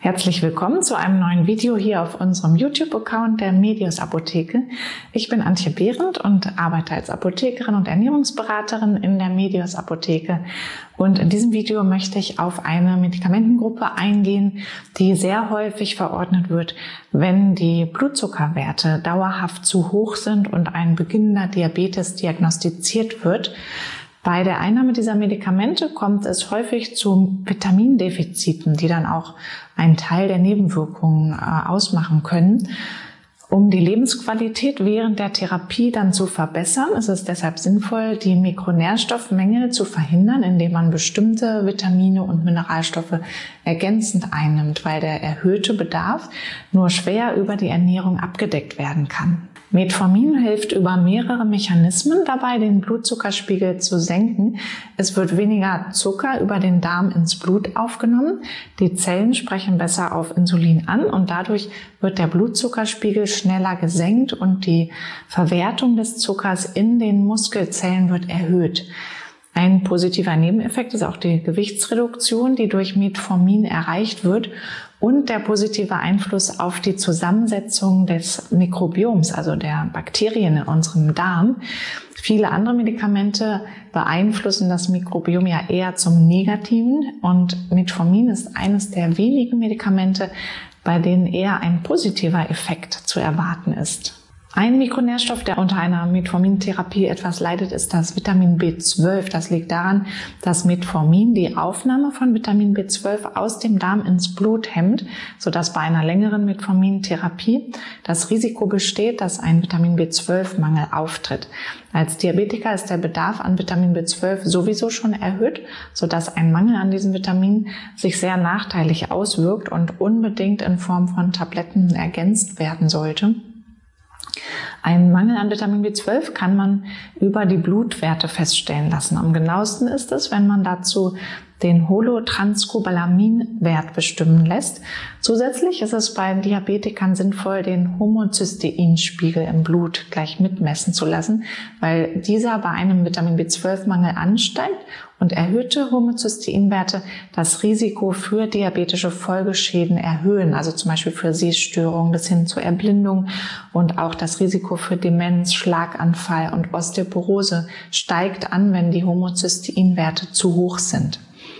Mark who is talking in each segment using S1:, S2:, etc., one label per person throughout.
S1: Herzlich willkommen zu einem neuen Video hier auf unserem YouTube-Account der Medios Apotheke. Ich bin Antje Behrendt und arbeite als Apothekerin und Ernährungsberaterin in der Medios Apotheke. Und in diesem Video möchte ich auf eine Medikamentengruppe eingehen, die sehr häufig verordnet wird, wenn die Blutzuckerwerte dauerhaft zu hoch sind und ein beginnender Diabetes diagnostiziert wird. Bei der Einnahme dieser Medikamente kommt es häufig zu Vitamindefiziten, die dann auch einen Teil der Nebenwirkungen ausmachen können. Um die Lebensqualität während der Therapie dann zu verbessern, ist es deshalb sinnvoll, die Mikronährstoffmängel zu verhindern, indem man bestimmte Vitamine und Mineralstoffe ergänzend einnimmt, weil der erhöhte Bedarf nur schwer über die Ernährung abgedeckt werden kann. Metformin hilft über mehrere Mechanismen dabei, den Blutzuckerspiegel zu senken. Es wird weniger Zucker über den Darm ins Blut aufgenommen. Die Zellen sprechen besser auf Insulin an und dadurch wird der Blutzuckerspiegel schneller gesenkt und die Verwertung des Zuckers in den Muskelzellen wird erhöht. Ein positiver Nebeneffekt ist auch die Gewichtsreduktion, die durch Metformin erreicht wird, und der positive Einfluss auf die Zusammensetzung des Mikrobioms, also der Bakterien in unserem Darm. Viele andere Medikamente beeinflussen das Mikrobiom ja eher zum Negativen, und Metformin ist eines der wenigen Medikamente, bei denen eher ein positiver Effekt zu erwarten ist. Ein Mikronährstoff, der unter einer Metformintherapie etwas leidet, ist das Vitamin B12. Das liegt daran, dass Metformin die Aufnahme von Vitamin B12 aus dem Darm ins Blut hemmt, sodass bei einer längeren Metformintherapie das Risiko besteht, dass ein Vitamin B12-Mangel auftritt. Als Diabetiker ist der Bedarf an Vitamin B12 sowieso schon erhöht, sodass ein Mangel an diesem Vitamin sich sehr nachteilig auswirkt und unbedingt in Form von Tabletten ergänzt werden sollte. Einen Mangel an Vitamin B12 kann man über die Blutwerte feststellen lassen. Am genauesten ist es, wenn man dazu den Holotranscobalamin-Wert bestimmen lässt. Zusätzlich ist es bei Diabetikern sinnvoll, den Homozysteinspiegel im Blut gleich mitmessen zu lassen, weil dieser bei einem Vitamin B12-Mangel ansteigt und erhöhte Homozysteinwerte das Risiko für diabetische Folgeschäden erhöhen, also zum Beispiel für Sehstörungen bis hin zur Erblindung, und auch das Risiko für Demenz, Schlaganfall und Osteoporose steigt an, wenn die Homozysteinwerte zu hoch sind.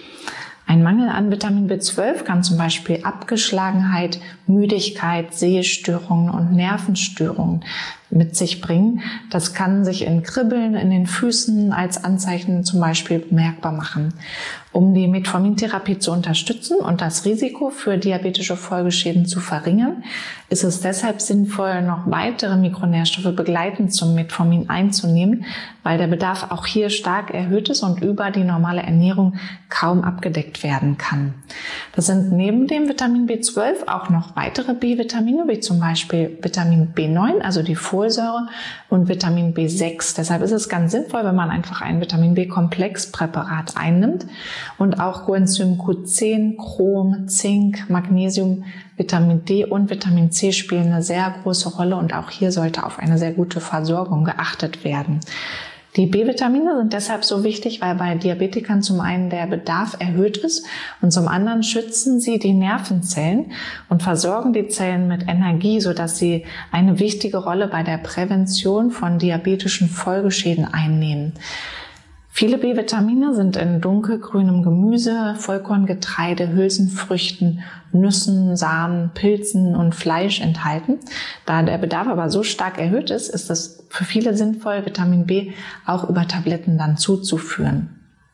S1: Ein Mangel an Vitamin B12 kann zum Beispiel Abgeschlagenheit, Müdigkeit, Sehstörungen und Nervenstörungen mit sich bringen. Das kann sich in Kribbeln in den Füßen als Anzeichen zum Beispiel bemerkbar machen. Um die Metformintherapie zu unterstützen und das Risiko für diabetische Folgeschäden zu verringern, ist es deshalb sinnvoll, noch weitere Mikronährstoffe begleitend zum Metformin einzunehmen, weil der Bedarf auch hier stark erhöht ist und über die normale Ernährung kaum abgedeckt werden kann. Das sind neben dem Vitamin B12 auch noch weitere B-Vitamine, wie zum Beispiel Vitamin B9, also die Folsäure, und Vitamin B6. Deshalb ist es ganz sinnvoll, wenn man einfach ein Vitamin B-Komplexpräparat einnimmt. Und auch Coenzym Q10, Chrom, Zink, Magnesium, Vitamin D und Vitamin C spielen eine sehr große Rolle, und auch hier sollte auf eine sehr gute Versorgung geachtet werden. Die B-Vitamine sind deshalb so wichtig, weil bei Diabetikern zum einen der Bedarf erhöht ist und zum anderen schützen sie die Nervenzellen und versorgen die Zellen mit Energie, sodass sie eine wichtige Rolle bei der Prävention von diabetischen Folgeschäden einnehmen. Viele B-Vitamine sind in dunkelgrünem Gemüse, Vollkorngetreide, Hülsenfrüchten, Nüssen, Samen, Pilzen und Fleisch enthalten. Da der Bedarf aber so stark erhöht ist, ist es für viele sinnvoll, Vitamin B auch über Tabletten dann zuzuführen.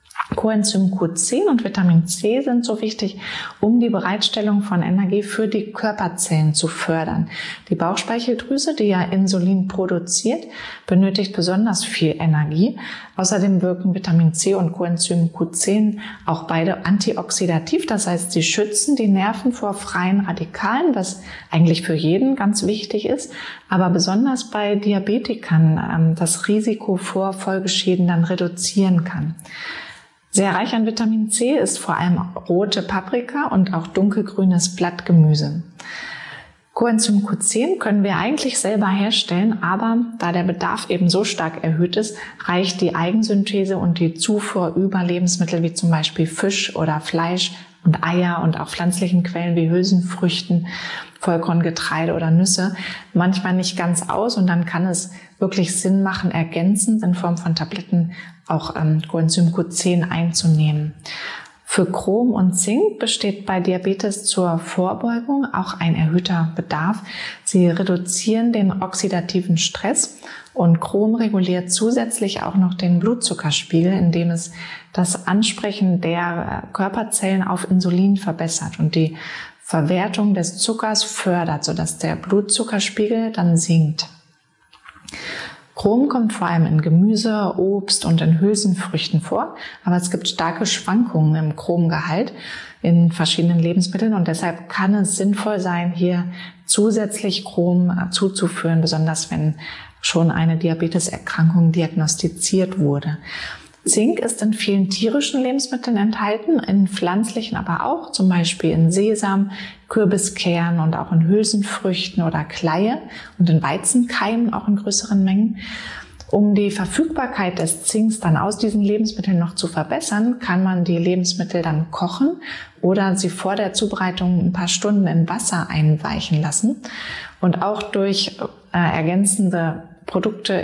S1: Coenzym Q10 und Vitamin C sind so wichtig, um die Bereitstellung von Energie für die Körperzellen zu fördern. Die Bauchspeicheldrüse, die ja Insulin produziert, benötigt besonders viel Energie. Außerdem wirken Vitamin C und Coenzym Q10 auch beide antioxidativ, das heißt, sie schützen die Nerven vor freien Radikalen, was eigentlich für jeden ganz wichtig ist, aber besonders bei Diabetikern das Risiko vor Folgeschäden dann reduzieren kann. Sehr reich an Vitamin C ist vor allem rote Paprika und auch dunkelgrünes Blattgemüse. Coenzym Q10 können wir eigentlich selber herstellen, aber da der Bedarf eben so stark erhöht ist, reicht die Eigensynthese und die Zufuhr über Lebensmittel wie zum Beispiel Fisch oder Fleisch und Eier und auch pflanzlichen Quellen wie Hülsenfrüchten, Vollkorngetreide oder Nüsse manchmal nicht ganz aus, und dann kann es wirklich Sinn machen, ergänzend in Form von Tabletten auch Coenzym Q10 einzunehmen. Für Chrom und Zink besteht bei Diabetes zur Vorbeugung auch ein erhöhter Bedarf. Sie reduzieren den oxidativen Stress, und Chrom reguliert zusätzlich auch noch den Blutzuckerspiegel, indem es das Ansprechen der Körperzellen auf Insulin verbessert und die Verwertung des Zuckers fördert, sodass der Blutzuckerspiegel dann sinkt. Chrom kommt vor allem in Gemüse, Obst und in Hülsenfrüchten vor, aber es gibt starke Schwankungen im Chromgehalt in verschiedenen Lebensmitteln, und deshalb kann es sinnvoll sein, hier zusätzlich Chrom zuzuführen, besonders wenn schon eine Diabeteserkrankung diagnostiziert wurde. Zink ist in vielen tierischen Lebensmitteln enthalten, in pflanzlichen aber auch, zum Beispiel in Sesam, Kürbiskern und auch in Hülsenfrüchten oder Kleie und in Weizenkeimen auch in größeren Mengen. Um die Verfügbarkeit des Zinks dann aus diesen Lebensmitteln noch zu verbessern, kann man die Lebensmittel dann kochen oder sie vor der Zubereitung ein paar Stunden in Wasser einweichen lassen. Und auch durch ergänzende Produkte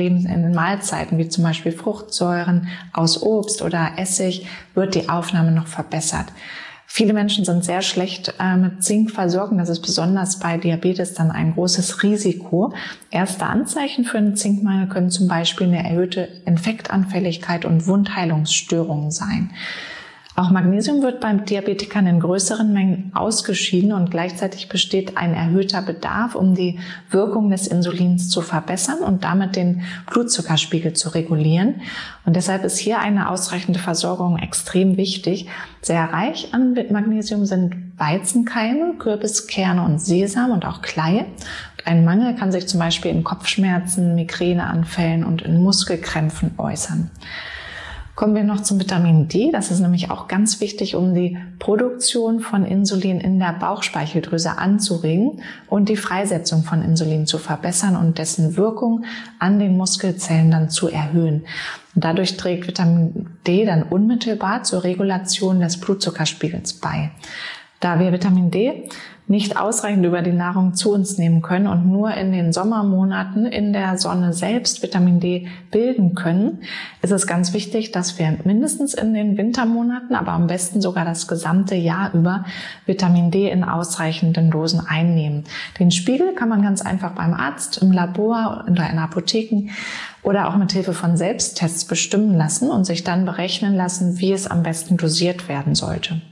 S1: in Mahlzeiten, wie zum Beispiel Fruchtsäuren aus Obst oder Essig, wird die Aufnahme noch verbessert. Viele Menschen sind sehr schlecht mit Zink versorgt. Das ist besonders bei Diabetes dann ein großes Risiko. Erste Anzeichen für einen Zinkmangel können zum Beispiel eine erhöhte Infektanfälligkeit und Wundheilungsstörungen sein. Auch Magnesium wird beim Diabetikern in größeren Mengen ausgeschieden, und gleichzeitig besteht ein erhöhter Bedarf, um die Wirkung des Insulins zu verbessern und damit den Blutzuckerspiegel zu regulieren. Und deshalb ist hier eine ausreichende Versorgung extrem wichtig. Sehr reich an Magnesium sind Weizenkeime, Kürbiskerne und Sesam und auch Kleie. Und ein Mangel kann sich zum Beispiel in Kopfschmerzen, Migräneanfällen und in Muskelkrämpfen äußern. Kommen wir noch zum Vitamin D. Das ist nämlich auch ganz wichtig, um die Produktion von Insulin in der Bauchspeicheldrüse anzuregen und die Freisetzung von Insulin zu verbessern und dessen Wirkung an den Muskelzellen dann zu erhöhen. Und dadurch trägt Vitamin D dann unmittelbar zur Regulation des Blutzuckerspiegels bei. Da wir Vitamin D nicht ausreichend über die Nahrung zu uns nehmen können und nur in den Sommermonaten in der Sonne selbst Vitamin D bilden können, ist es ganz wichtig, dass wir mindestens in den Wintermonaten, aber am besten sogar das gesamte Jahr über, Vitamin D in ausreichenden Dosen einnehmen. Den Spiegel kann man ganz einfach beim Arzt, im Labor oder in Apotheken oder auch mit Hilfe von Selbsttests bestimmen lassen und sich dann berechnen lassen, wie es am besten dosiert werden sollte.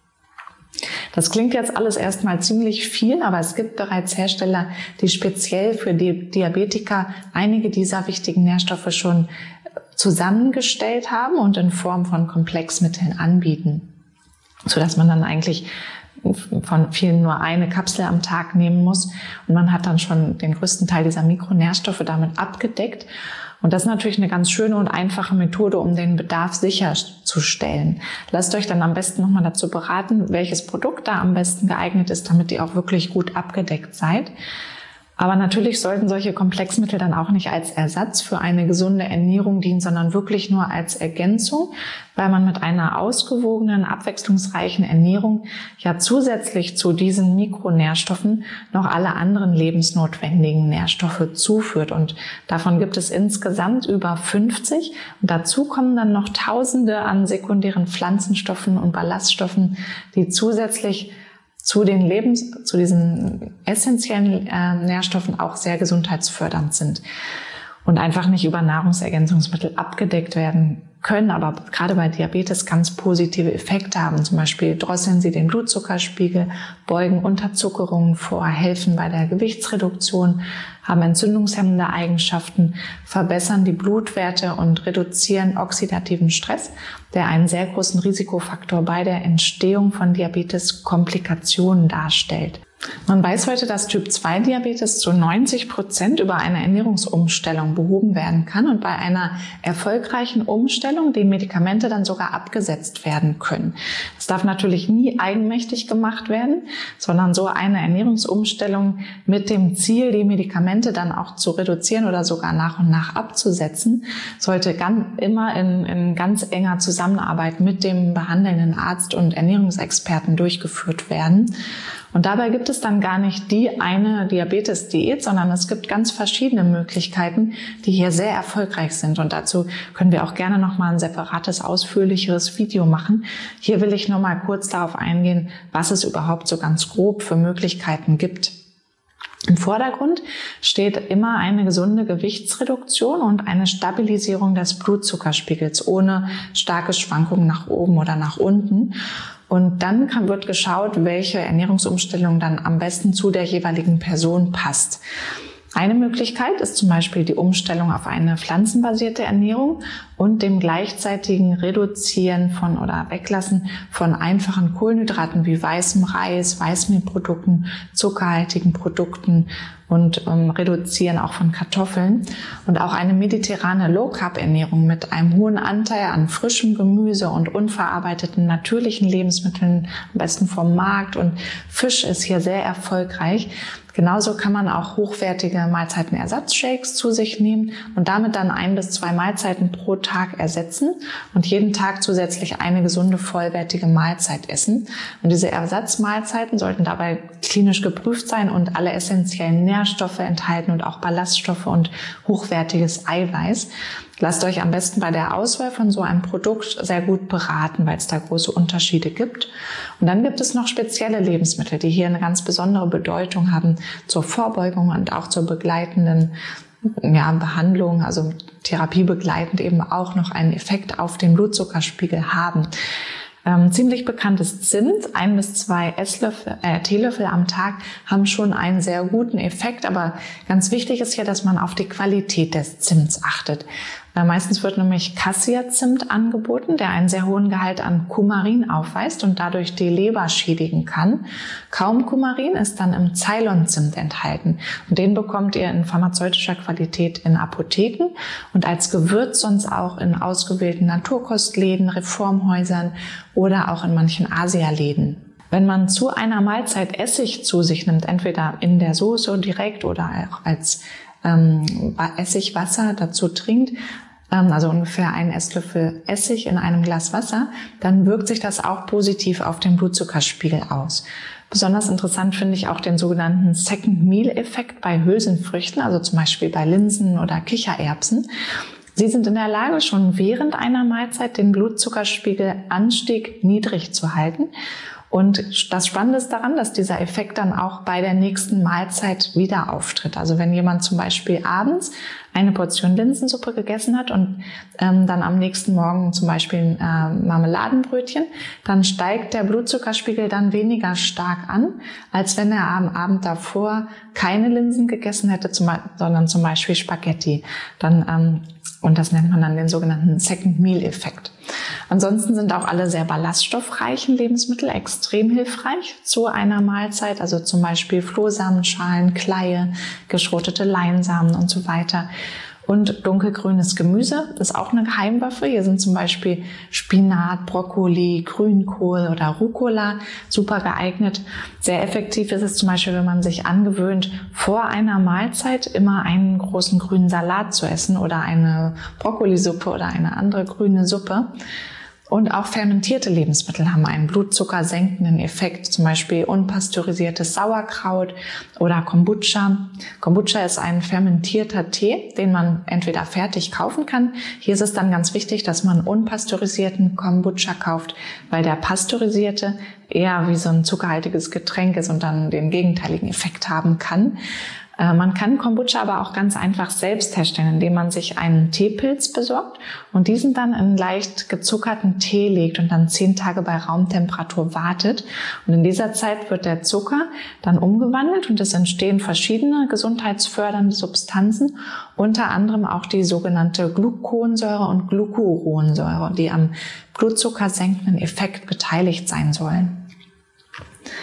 S1: Das klingt jetzt alles erstmal ziemlich viel, aber es gibt bereits Hersteller, die speziell für die Diabetiker einige dieser wichtigen Nährstoffe schon zusammengestellt haben und in Form von Komplexmitteln anbieten, sodass man dann eigentlich von vielen nur eine Kapsel am Tag nehmen muss, und man hat dann schon den größten Teil dieser Mikronährstoffe damit abgedeckt. Und das ist natürlich eine ganz schöne und einfache Methode, um den Bedarf sicherzustellen. Lasst euch dann am besten nochmal dazu beraten, welches Produkt da am besten geeignet ist, damit ihr auch wirklich gut abgedeckt seid. Aber natürlich sollten solche Komplexmittel dann auch nicht als Ersatz für eine gesunde Ernährung dienen, sondern wirklich nur als Ergänzung, weil man mit einer ausgewogenen, abwechslungsreichen Ernährung ja zusätzlich zu diesen Mikronährstoffen noch alle anderen lebensnotwendigen Nährstoffe zuführt. Und davon gibt es insgesamt über 50. Und dazu kommen dann noch Tausende an sekundären Pflanzenstoffen und Ballaststoffen, die zusätzlich zu diesen essentiellen Nährstoffen auch sehr gesundheitsfördernd sind und einfach nicht über Nahrungsergänzungsmittel abgedeckt werden können, aber gerade bei Diabetes ganz positive Effekte haben. Zum Beispiel drosseln sie den Blutzuckerspiegel, beugen Unterzuckerungen vor, helfen bei der Gewichtsreduktion, haben entzündungshemmende Eigenschaften, verbessern die Blutwerte und reduzieren oxidativen Stress, der einen sehr großen Risikofaktor bei der Entstehung von Diabetes-Komplikationen darstellt. Man weiß heute, dass Typ-2-Diabetes zu 90% über eine Ernährungsumstellung behoben werden kann und bei einer erfolgreichen Umstellung die Medikamente dann sogar abgesetzt werden können. Es darf natürlich nie eigenmächtig gemacht werden, sondern so eine Ernährungsumstellung mit dem Ziel, die Medikamente dann auch zu reduzieren oder sogar nach und nach abzusetzen, sollte immer in ganz enger Zusammenarbeit mit dem behandelnden Arzt und Ernährungsexperten durchgeführt werden. Und dabei gibt es dann gar nicht die eine Diabetes-Diät, sondern es gibt ganz verschiedene Möglichkeiten, die hier sehr erfolgreich sind. Und dazu können wir auch gerne nochmal ein separates, ausführlicheres Video machen. Hier will ich nur mal kurz darauf eingehen, was es überhaupt so ganz grob für Möglichkeiten gibt. Im Vordergrund steht immer eine gesunde Gewichtsreduktion und eine Stabilisierung des Blutzuckerspiegels ohne starke Schwankungen nach oben oder nach unten. Und dann wird geschaut, welche Ernährungsumstellung dann am besten zu der jeweiligen Person passt. Eine Möglichkeit ist zum Beispiel die Umstellung auf eine pflanzenbasierte Ernährung und dem gleichzeitigen Reduzieren von oder Weglassen von einfachen Kohlenhydraten wie weißem Reis, Weißmehlprodukten, zuckerhaltigen Produkten und Reduzieren auch von Kartoffeln. Und auch eine mediterrane Low-Carb-Ernährung mit einem hohen Anteil an frischem Gemüse und unverarbeiteten natürlichen Lebensmitteln, am besten vom Markt. Und Fisch ist hier sehr erfolgreich. Genauso kann man auch hochwertige Mahlzeitenersatzshakes zu sich nehmen und damit dann 1 bis 2 Mahlzeiten pro Tag ersetzen und jeden Tag zusätzlich eine gesunde, vollwertige Mahlzeit essen. Und diese Ersatzmahlzeiten sollten dabei klinisch geprüft sein und alle essentiellen Nährstoffe enthalten und auch Ballaststoffe und hochwertiges Eiweiß. Lasst euch am besten bei der Auswahl von so einem Produkt sehr gut beraten, weil es da große Unterschiede gibt. Und dann gibt es noch spezielle Lebensmittel, die hier eine ganz besondere Bedeutung haben zur Vorbeugung und auch zur begleitenden Behandlung, also therapiebegleitend eben auch noch einen Effekt auf den Blutzuckerspiegel haben. Ziemlich bekanntes Zimt, 1 bis 2 Teelöffel am Tag, haben schon einen sehr guten Effekt. Aber ganz wichtig ist hier, dass man auf die Qualität des Zimts achtet. Meistens wird nämlich Cassia-Zimt angeboten, der einen sehr hohen Gehalt an Kumarin aufweist und dadurch die Leber schädigen kann. Kaum Kumarin ist dann im Ceylon-Zimt enthalten. Und den bekommt ihr in pharmazeutischer Qualität in Apotheken und als Gewürz sonst auch in ausgewählten Naturkostläden, Reformhäusern oder auch in manchen Asialäden. Wenn man zu einer Mahlzeit Essig zu sich nimmt, entweder in der Soße direkt oder auch als Essigwasser dazu trinkt, also ungefähr 1 Esslöffel Essig in einem Glas Wasser, dann wirkt sich das auch positiv auf den Blutzuckerspiegel aus. Besonders interessant finde ich auch den sogenannten Second Meal-Effekt bei Hülsenfrüchten, also zum Beispiel bei Linsen oder Kichererbsen. Sie sind in der Lage, schon während einer Mahlzeit den Blutzuckerspiegelanstieg niedrig zu halten. Und das Spannende ist daran, dass dieser Effekt dann auch bei der nächsten Mahlzeit wieder auftritt. Also wenn jemand zum Beispiel abends eine Portion Linsensuppe gegessen hat und dann am nächsten Morgen zum Beispiel Marmeladenbrötchen, dann steigt der Blutzuckerspiegel dann weniger stark an, als wenn er am Abend davor keine Linsen gegessen hätte, sondern zum Beispiel Spaghetti. Und das nennt man dann den sogenannten Second Meal-Effekt. Ansonsten sind auch alle sehr ballaststoffreichen Lebensmittel extrem hilfreich zu einer Mahlzeit, also zum Beispiel Flohsamenschalen, Kleie, geschrotete Leinsamen und so weiter. Und dunkelgrünes Gemüse ist auch eine Geheimwaffe. Hier sind zum Beispiel Spinat, Brokkoli, Grünkohl oder Rucola super geeignet. Sehr effektiv ist es zum Beispiel, wenn man sich angewöhnt, vor einer Mahlzeit immer einen großen grünen Salat zu essen oder eine Brokkolisuppe oder eine andere grüne Suppe. Und auch fermentierte Lebensmittel haben einen blutzuckersenkenden Effekt, zum Beispiel unpasteurisiertes Sauerkraut oder Kombucha. Kombucha ist ein fermentierter Tee, den man entweder fertig kaufen kann. Hier ist es dann ganz wichtig, dass man unpasteurisierten Kombucha kauft, weil der pasteurisierte eher wie so ein zuckerhaltiges Getränk ist und dann den gegenteiligen Effekt haben kann. Man kann Kombucha aber auch ganz einfach selbst herstellen, indem man sich einen Teepilz besorgt und diesen dann in leicht gezuckerten Tee legt und dann 10 Tage bei Raumtemperatur wartet. Und in dieser Zeit wird der Zucker dann umgewandelt und es entstehen verschiedene gesundheitsfördernde Substanzen, unter anderem auch die sogenannte Gluconsäure und Glucuronsäure, die am blutzuckersenkenden Effekt beteiligt sein sollen.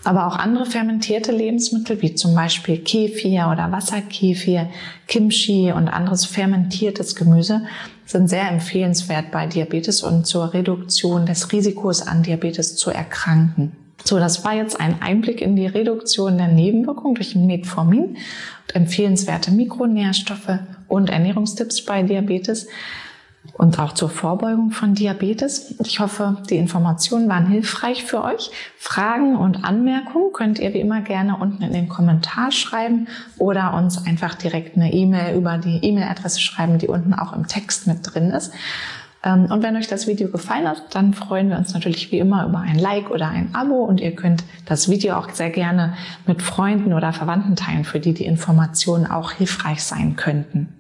S1: Aber auch andere fermentierte Lebensmittel, wie zum Beispiel Kefir oder Wasserkefir, Kimchi und anderes fermentiertes Gemüse, sind sehr empfehlenswert bei Diabetes und zur Reduktion des Risikos an Diabetes zu erkranken. So, das war jetzt ein Einblick in die Reduktion der Nebenwirkungen durch Metformin und empfehlenswerte Mikronährstoffe und Ernährungstipps bei Diabetes und auch zur Vorbeugung von Diabetes. Ich hoffe, die Informationen waren hilfreich für euch. Fragen und Anmerkungen könnt ihr wie immer gerne unten in den Kommentar schreiben oder uns einfach direkt eine E-Mail über die E-Mail-Adresse schreiben, die unten auch im Text mit drin ist. Und wenn euch das Video gefallen hat, dann freuen wir uns natürlich wie immer über ein Like oder ein Abo und ihr könnt das Video auch sehr gerne mit Freunden oder Verwandten teilen, für die die Informationen auch hilfreich sein könnten.